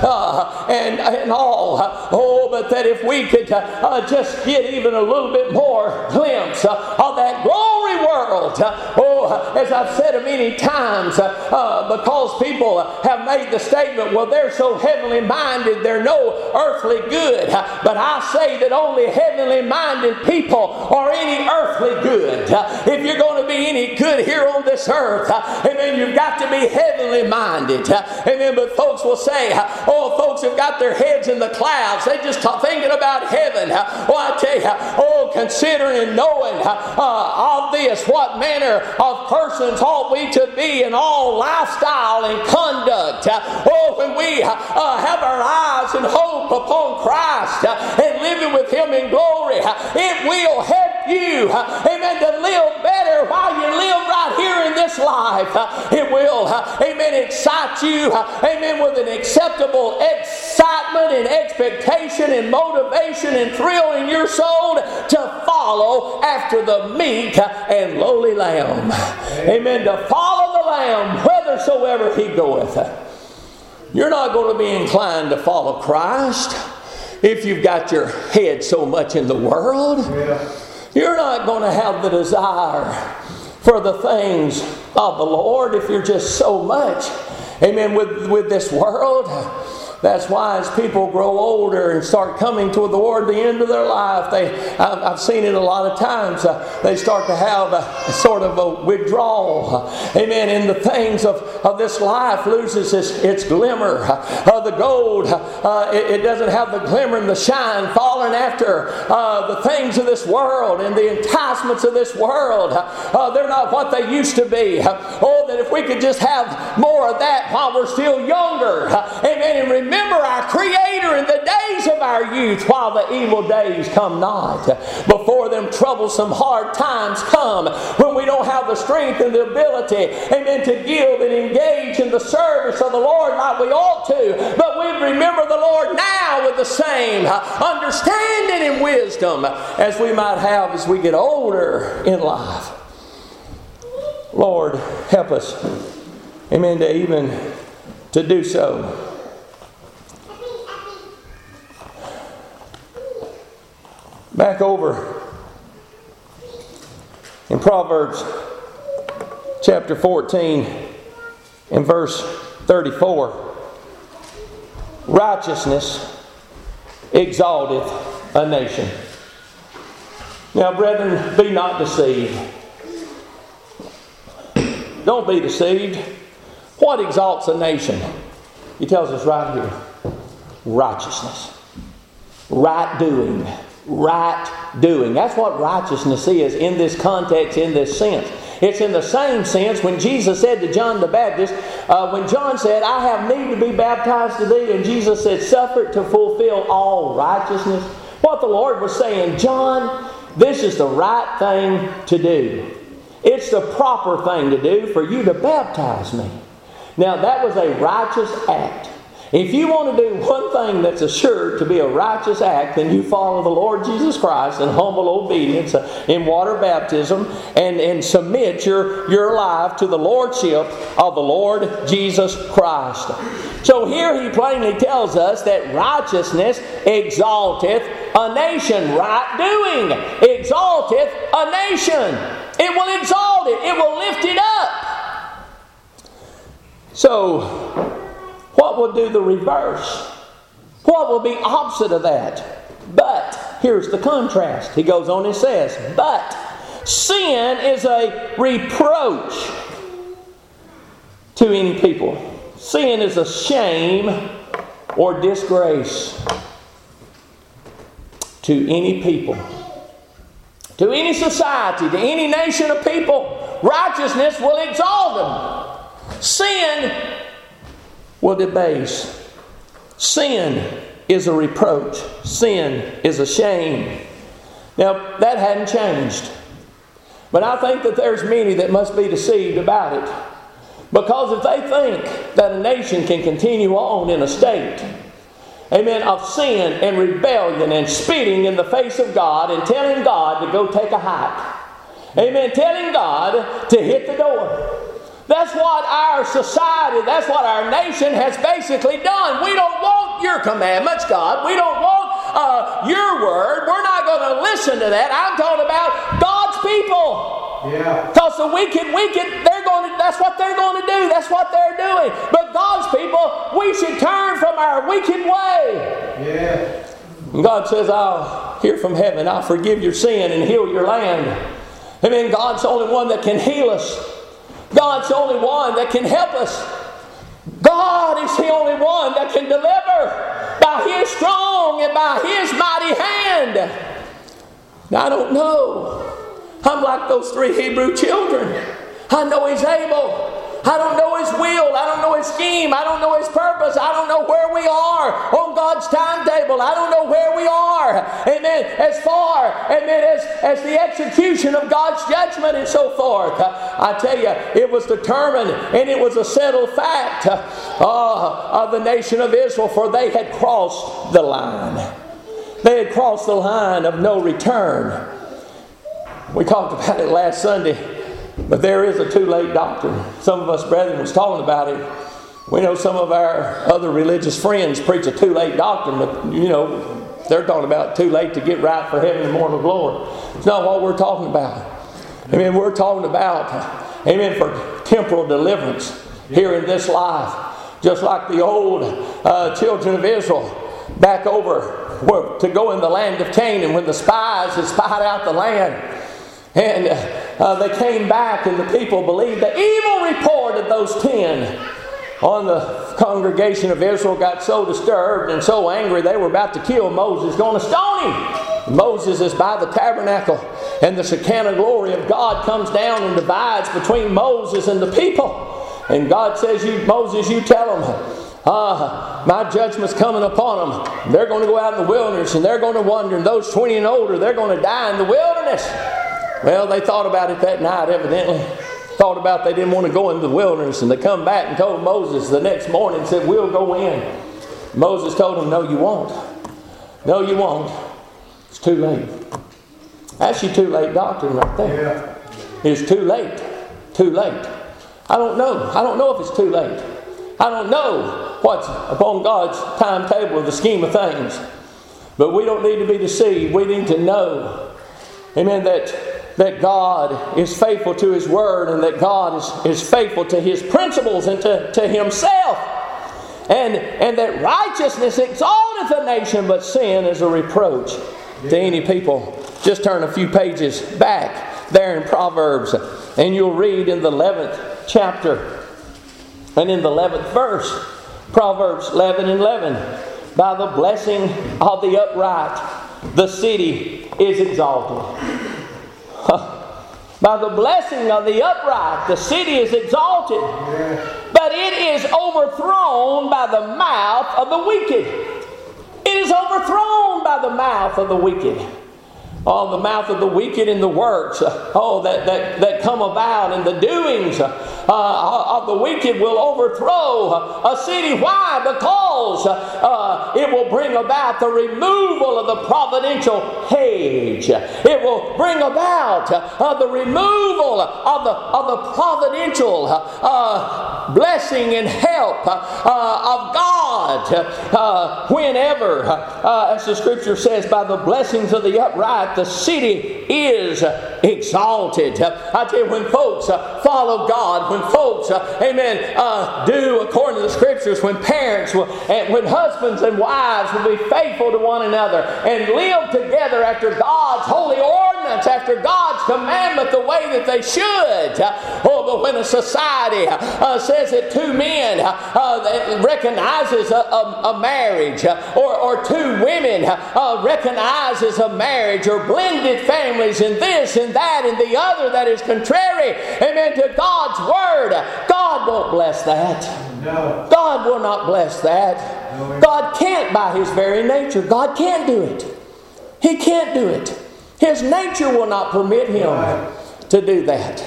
uh, and, and all. Oh, but that if we could uh, just get even a little bit more glimpse uh, of that glory world. Uh, oh, as I've said many times, uh, uh, because people uh, have made the statement, well, they're so heavenly minded, they're no earthly good. Uh, but I say that only heavenly minded people are any earthly good. Uh, if you're going to be any good here on this earth, uh, amen, you've got to be heavenly minded. Uh, amen, but folks will say, uh, oh, folks have got their heads in the clouds. They just talk, thinking about heaven. Uh, Well, I tell you, oh, considering and knowing uh, of this, what manner of persons ought we to be in all lifestyle and conduct. Uh, oh, when we uh, have our eyes and hope upon Christ uh, and living with Him in glory, uh, it will help you, uh, amen, to live better while you live right here in this life. Uh, it will, uh, amen, excite you, uh, amen, with an acceptable excitement and expectation and motivation and thrill in your soul to follow after the meek and lowly lamb. Amen. To follow the Lamb whithersoever He goeth. You're not going to be inclined to follow Christ if you've got your head so much in the world. Yeah. You're not going to have the desire for the things of the Lord if you're just so much, amen, with, with this world. That's why as people grow older and start coming toward the Lord at the end of their life, they, I've, I've seen it a lot of times, uh, they start to have a sort of a withdrawal. Uh, amen. And the things of, of this life loses its, its glimmer. Uh, the gold, uh, it, it doesn't have the glimmer and the shine, falling after uh, the things of this world and the enticements of this world. Uh, they're not what they used to be. Uh, oh, that if we could just have more of that while we're still younger. Uh, amen. And remember our Creator in the days of our youth while the evil days come not. Before them troublesome hard times come, when we don't have the strength and the ability, amen, to give and engage in the service of the Lord like we ought to. But we remember the Lord now with the same understanding and wisdom as we might have as we get older in life. Lord, help us, amen, to even to do so. Back over in Proverbs chapter fourteen and verse thirty-four. Righteousness exalteth a nation. Now, brethren, be not deceived. Don't be deceived. What exalts a nation? He tells us right here. Righteousness. Right doing. Right doing. That's what righteousness is in this context, in this sense. It's in the same sense when Jesus said to John the Baptist, uh, when John said, I have need to be baptized to thee, and Jesus said, suffer it to fulfill all righteousness. What the Lord was saying, John, this is the right thing to do. It's the proper thing to do for you to baptize me. Now that was a righteous act. If you want to do one thing that's assured to be a righteous act, then you follow the Lord Jesus Christ in humble obedience in water baptism and, and submit your, your life to the Lordship of the Lord Jesus Christ. So here he plainly tells us that righteousness exalteth a nation. Right doing exalteth a nation. It will exalt it. It will lift it up. So, what will do the reverse? What will be opposite of that? But, here's the contrast. He goes on and says, but sin is a reproach to any people. Sin is a shame or disgrace to any people. To any society, to any nation of people, righteousness will exalt them. Sin will debase. Sin is a reproach. Sin is a shame. Now, that hadn't changed. But I think that there's many that must be deceived about it. Because if they think that a nation can continue on in a state, amen, of sin and rebellion and spitting in the face of God and telling God to go take a hike, amen, telling God to hit the door. That's what our society, that's what our nation has basically done. We don't want your commandments, God. We don't want uh, your word. We're not going to listen to that. I'm talking about God's people. Yeah. Because the wicked, wicked, they're going to, that's what they're going to do. That's what they're doing. But God's people, we should turn from our wicked way. Yeah. And God says, I'll hear from heaven. I'll forgive your sin and heal your land. Amen. God's the only one that can heal us. God's the only one that can help us. God is the only one that can deliver by His strong and by His mighty hand. Now, I don't know. I'm like those three Hebrew children. I know He's able. I don't know His will. I don't know His scheme. I don't know His purpose. I don't know where we are on God's timetable. I don't know where we are. Amen. As far, amen, as, as the execution of God's judgment and so forth. I tell you, it was determined and it was a settled fact uh, of the nation of Israel, for they had crossed the line. They had crossed the line of no return. We talked about it last Sunday. But there is a too late doctrine. Some of us brethren was talking about it. We know some of our other religious friends preach a too late doctrine, but you know, they're talking about too late to get right for heaven and mortal glory. It's not what we're talking about. I mean, we're talking about, amen, for temporal deliverance here in this life. Just like the old uh, children of Israel back over were to go in the land of Canaan when the spies had spied out the land. And uh, they came back and the people believed the evil report of those ten on the congregation of Israel. Got so disturbed and so angry they were about to kill Moses, going to stone him. Moses is by the tabernacle, and the Shekinah glory of God comes down and divides between Moses and the people. And God says, "You Moses, you tell them, uh, my judgment's coming upon them. They're going to go out in the wilderness and they're going to wander. And those twenty and older, they're going to die in the wilderness." Well, they thought about it that night, evidently. Thought about they didn't want to go into the wilderness. And they come back and told Moses the next morning and said, "We'll go in." Moses told them, "No, you won't. No, you won't. It's too late." That's your too late doctrine right there. Yeah. It's too late. Too late. I don't know. I don't know if it's too late. I don't know what's upon God's timetable of the scheme of things. But we don't need to be deceived. We need to know, amen, that, that God is faithful to His Word, and that God is, is faithful to His principles and to, to Himself. And, and that righteousness exalteth a nation, but sin is a reproach to any people. Just turn a few pages back there in Proverbs, and you'll read in the eleventh chapter and in the eleventh verse, Proverbs eleven and eleven. "By the blessing of the upright, the city is exalted." By the blessing of the upright, the city is exalted. But it is overthrown by the mouth of the wicked. It is overthrown by the mouth of the wicked. Oh, the mouth of the wicked and the works, oh, that, that, that come about, and the doings uh, of the wicked will overthrow a city. Why? Because uh, it will bring about the removal of the providential hedge. It will bring about uh, the removal of the, of the providential uh, blessing and help uh, of God uh, whenever, uh, as the Scripture says, by the blessings of the upright, the city is exalted. I tell you, when folks follow God, when folks, amen, uh, do according to the Scriptures, when parents, will, and when husbands and wives will be faithful to one another and live together after God's holy ordinance, after God's commandment, the way that they should. Oh, but when a society uh, says that two men uh, recognizes a, a, a marriage, or, or two women uh, recognizes a marriage, or blended families, and this and that and the other that is contrary, amen, to God's Word, God won't bless that. No. God will not bless that. No. God can't, by His very nature. God can't do it. He can't do it. His nature will not permit Him right. to do that.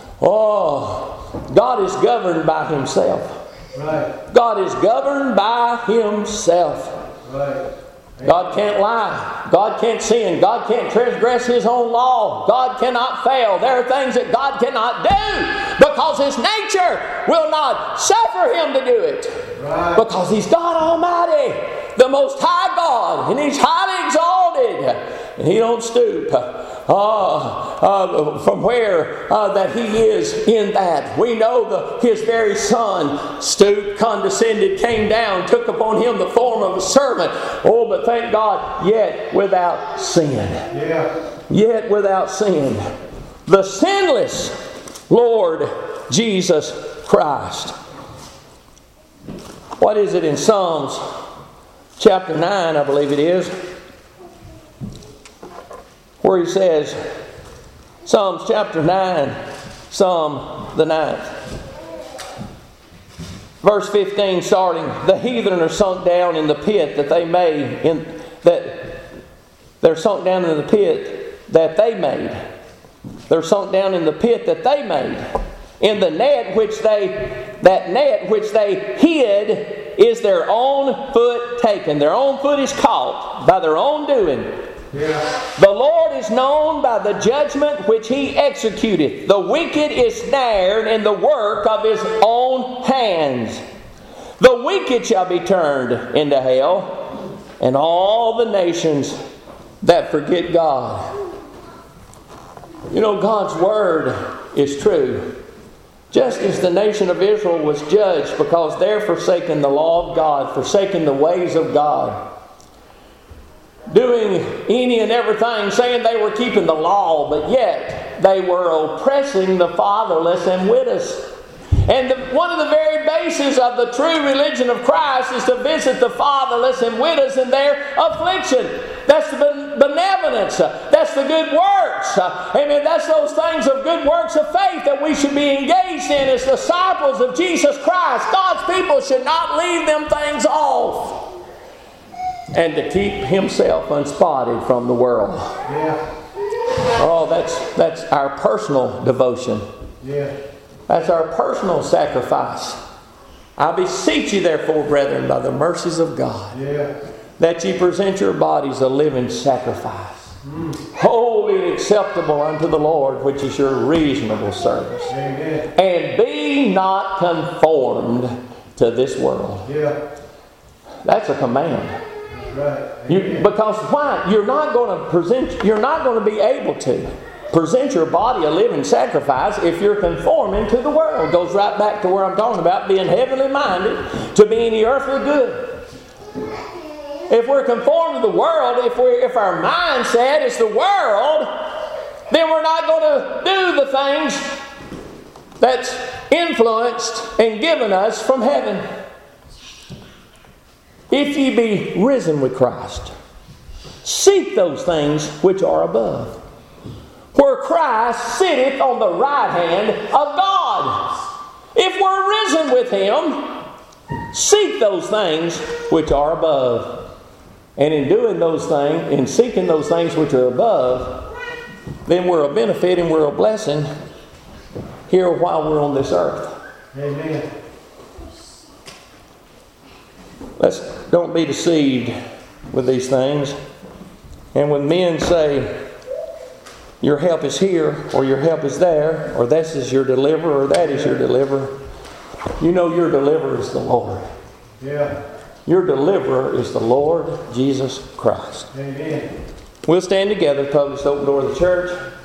Oh, God is governed by Himself. Right. God is governed by Himself. Right. God can't lie. God can't sin. God can't transgress His own law. God cannot fail. There are things that God cannot do because His nature will not suffer Him to do it. Right. Because He's God Almighty, the Most High God, and He's highly exalted, and He don't stoop. Uh, uh, from where uh, that He is in that. We know the, His very Son stooped, condescended, came down, took upon Him the form of a servant. Oh, but thank God, yet without sin. Yeah. Yet without sin. The sinless Lord Jesus Christ. What is it in Psalms chapter nine, I believe it is, where he says, Psalms chapter nine, Psalm the ninth, verse fifteen, starting, "The heathen are sunk down in the pit that they made, in that they're sunk down in the pit that they made. They're sunk down in the pit that they made. In the net which they, that net which they hid is their own foot taken." Their own foot is caught by their own doing. Yeah. "The Lord is known by the judgment which He executeth. The wicked is snared in the work of his own hands. The wicked shall be turned into hell, and all the nations that forget God." You know, God's Word is true. Just as the nation of Israel was judged because they're forsaking the law of God, forsaking the ways of God, doing any and everything, saying they were keeping the law, but yet they were oppressing the fatherless and widows. And the, one of the very bases of the true religion of Christ is to visit the fatherless and widows in their affliction. That's the benevolence. That's the good works. Amen. That's those things of good works of faith that we should be engaged in as disciples of Jesus Christ. God's people should not leave them things off. And to keep himself unspotted from the world. Yeah. Oh, that's that's our personal devotion. Yeah. That's our personal sacrifice. I beseech you, therefore, brethren, by the mercies of God, Yeah. that ye present your bodies a living sacrifice, mm. holy and acceptable unto the Lord, which is your reasonable service. Amen. And be not conformed to this world. Yeah. That's a command. Right. You, because why? You're not going to present. You're not going to be able to present your body a living sacrifice if you're conforming to the world. It goes right back to where I'm talking about being heavenly minded to be any earthly good. If we're conformed to the world, if we if our mindset is the world, then we're not going to do the things that's influenced and given us from heaven. If ye be risen with Christ, seek those things which are above, where Christ sitteth on the right hand of God. If we're risen with Him, seek those things which are above. And in doing those things, in seeking those things which are above, then we're a benefit and we're a blessing here while we're on this earth. Amen. Let's don't be deceived with these things. And when men say, your help is here, or your help is there, or this is your deliverer, or that is your deliverer, you know your deliverer is the Lord. Yeah. Your deliverer is the Lord Jesus Christ. Amen. We'll stand together, publish the open door of the church.